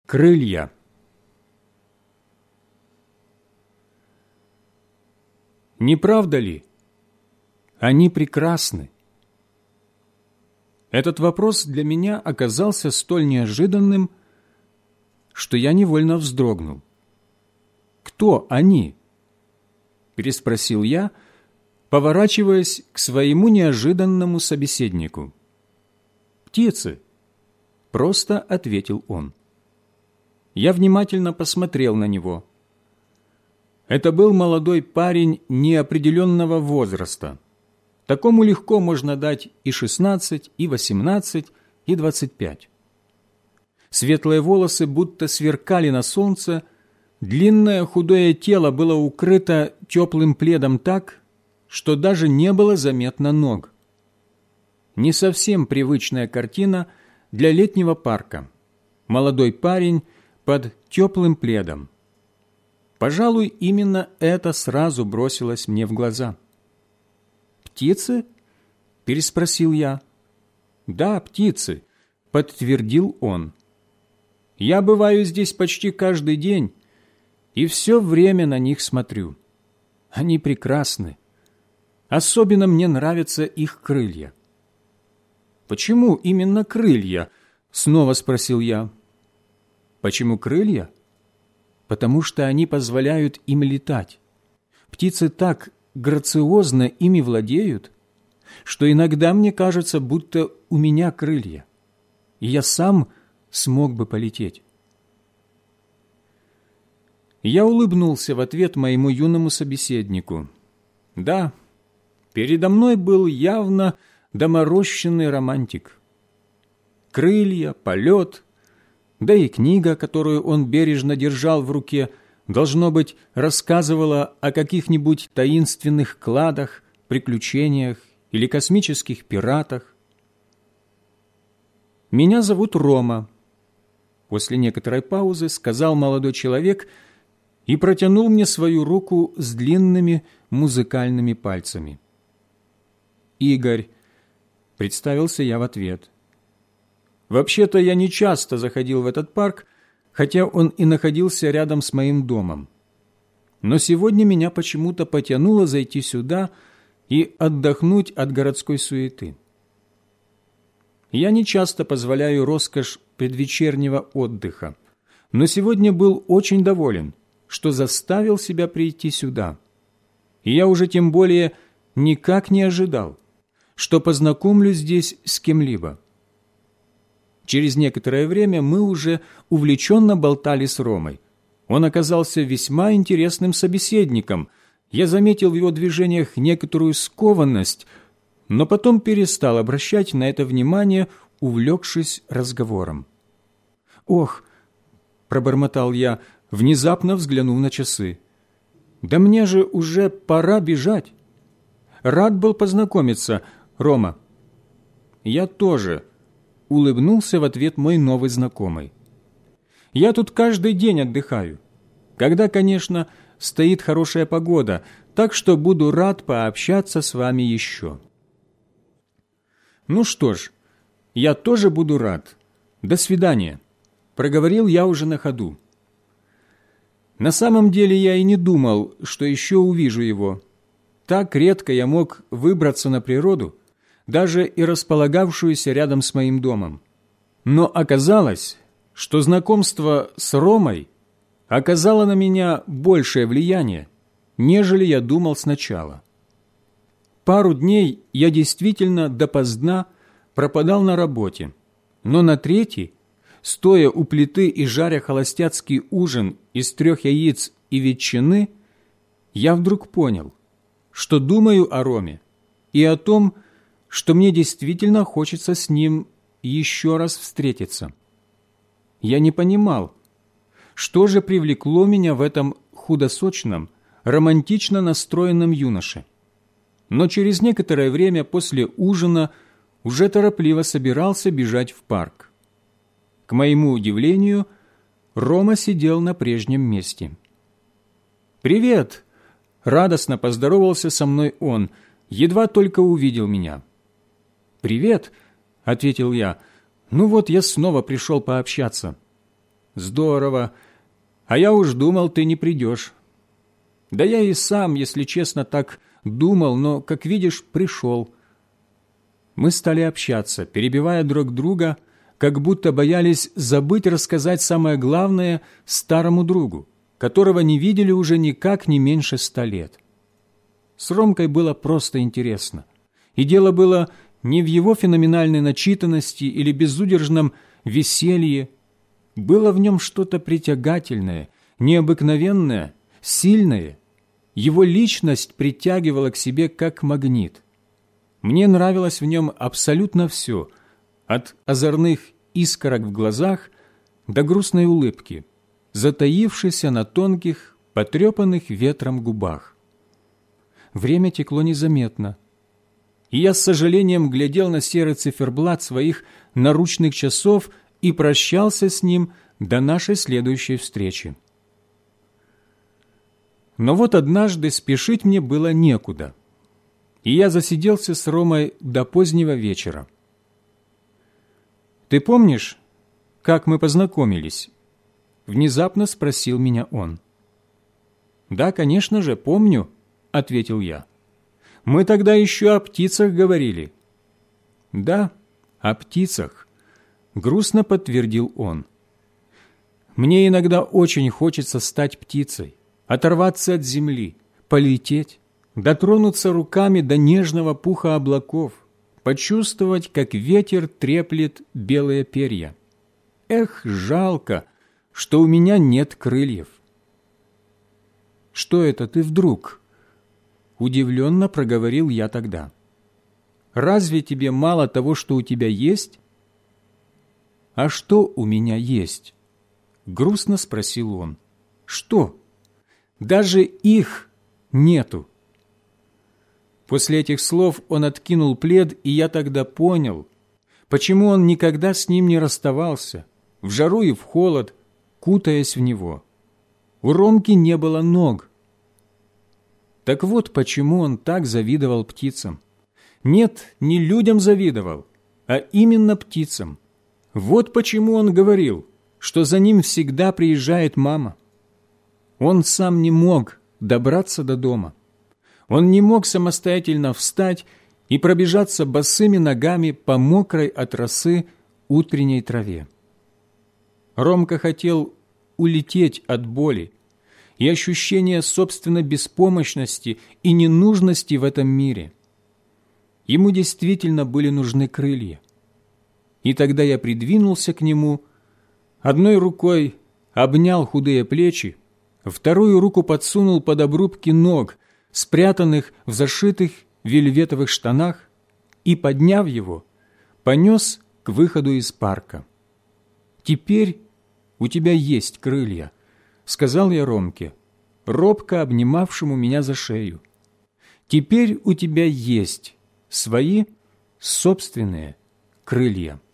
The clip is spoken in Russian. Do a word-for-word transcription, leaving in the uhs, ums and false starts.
Крылья. Не правда ли? Они прекрасны. Этот вопрос для меня оказался столь неожиданным, что я невольно вздрогнул. «Кто они?» – переспросил я, поворачиваясь к своему неожиданному собеседнику. «Птицы», – просто ответил он. Я внимательно посмотрел на него. Это был молодой парень неопределенного возраста. Такому легко можно дать и шестнадцать, и восемнадцать, и двадцать пять. Светлые волосы будто сверкали на солнце, длинное худое тело было укрыто теплым пледом так, что даже не было заметно ног. Не совсем привычная картина для летнего парка. Молодой парень под теплым пледом. Пожалуй, именно это сразу бросилось мне в глаза. «Птицы?» – переспросил я. «Да, птицы», – подтвердил он. «Я бываю здесь почти каждый день и все время на них смотрю. Они прекрасны. Особенно мне нравятся их крылья». «Почему именно крылья?» – снова спросил я. «Почему крылья? Потому что они позволяют им летать. Птицы так грациозно ими владеют, что иногда мне кажется, будто у меня крылья, и я сам смог бы полететь». Я улыбнулся в ответ моему юному собеседнику. Да, передо мной был явно доморощенный романтик. Крылья, полет, да и книга, которую он бережно держал в руке, должно быть, рассказывала о каких-нибудь таинственных кладах, приключениях или космических пиратах. «Меня зовут Рома», — после некоторой паузы сказал молодой человек и протянул мне свою руку с длинными музыкальными пальцами. «Игорь», — представился я в ответ. Вообще-то я не часто заходил в этот парк, хотя он и находился рядом с моим домом. Но сегодня меня почему-то потянуло зайти сюда и отдохнуть от городской суеты. Я не часто позволяю роскошь предвечернего отдыха, но сегодня был очень доволен, что заставил себя прийти сюда. И я уже тем более никак не ожидал, что познакомлюсь здесь с кем-либо. Через некоторое время мы уже увлеченно болтали с Ромой. Он оказался весьма интересным собеседником. Я заметил в его движениях некоторую скованность, но потом перестал обращать на это внимание, увлекшись разговором. «Ох!» – пробормотал я, внезапно взглянув на часы. «Да мне же уже пора бежать. Рад был познакомиться, Рома». «Я тоже», – улыбнулся в ответ мой новый знакомый. «Я тут каждый день отдыхаю, когда, конечно, стоит хорошая погода, так что буду рад пообщаться с вами еще». «Ну что ж, я тоже буду рад. До свидания», – проговорил я уже на ходу. На самом деле я и не думал, что еще увижу его. Так редко я мог выбраться на природу, даже и располагавшуюся рядом с моим домом. Но оказалось, что знакомство с Ромой оказало на меня большее влияние, нежели я думал сначала. Пару дней я действительно допоздна пропадал на работе, но на третий, стоя у плиты и жаря холостяцкий ужин из трех яиц и ветчины, я вдруг понял, что думаю о Роме и о том, что мне действительно хочется с ним еще раз встретиться. Я не понимал, что же привлекло меня в этом худосочном, романтично настроенном юноше. Но через некоторое время после ужина уже торопливо собирался бежать в парк. К моему удивлению, Рома сидел на прежнем месте. «Привет!» – радостно поздоровался со мной он, едва только увидел меня. «Привет», — ответил я. «Ну вот, я снова пришел пообщаться». здорово, а я уж думал, ты не придешь. Да я и сам, если честно, так думал, но, как видишь, пришел». Мы стали общаться, перебивая друг друга, как будто боялись забыть рассказать самое главное старому другу, которого не видели уже никак не меньше ста лет. С Ромкой было просто интересно. И дело было не в его феноменальной начитанности или безудержном веселье. Было в нем что-то притягательное, необыкновенное, сильное. Его личность притягивала к себе как магнит. Мне нравилось в нем абсолютно все, от озорных искорок в глазах до грустной улыбки, затаившейся на тонких, потрепанных ветром губах. Время текло незаметно, и я с сожалением глядел на серый циферблат своих наручных часов и прощался с ним до нашей следующей встречи. Но вот однажды спешить мне было некуда, и я засиделся с Ромой до позднего вечера. «Ты помнишь, как мы познакомились?» — внезапно спросил меня он. «Да, конечно же, помню», — ответил я. «Мы тогда еще о птицах говорили». «Да, о птицах», — грустно подтвердил он. «Мне иногда очень хочется стать птицей, оторваться от земли, полететь, дотронуться руками до нежного пуха облаков, почувствовать, как ветер треплет белые перья. Эх, жалко, что у меня нет крыльев». «Что это ты вдруг?» — удивленно проговорил я тогда. «Разве тебе мало того, что у тебя есть?» «А что у меня есть?» — грустно спросил он. «Что? Даже их нету». После этих слов он откинул плед, и я тогда понял, почему он никогда с ним не расставался, в жару и в холод, кутаясь в него. У Ромки не было ног. Так вот, почему он так завидовал птицам. Нет, не людям завидовал, а именно птицам. Вот почему он говорил, что за ним всегда приезжает мама. Он сам не мог добраться до дома. Он не мог самостоятельно встать и пробежаться босыми ногами по мокрой от росы утренней траве. Ромка хотел улететь от боли и ощущения собственной беспомощности и ненужности в этом мире. Ему действительно были нужны крылья. И тогда я придвинулся к нему, одной рукой обнял худые плечи, вторую руку подсунул под обрубки ног, спрятанных в зашитых вельветовых штанах, и, подняв его, понес к выходу из парка. «Теперь у тебя есть крылья», — сказал я Ромке, робко обнимавшему меня за шею. «Теперь у тебя есть свои собственные крылья».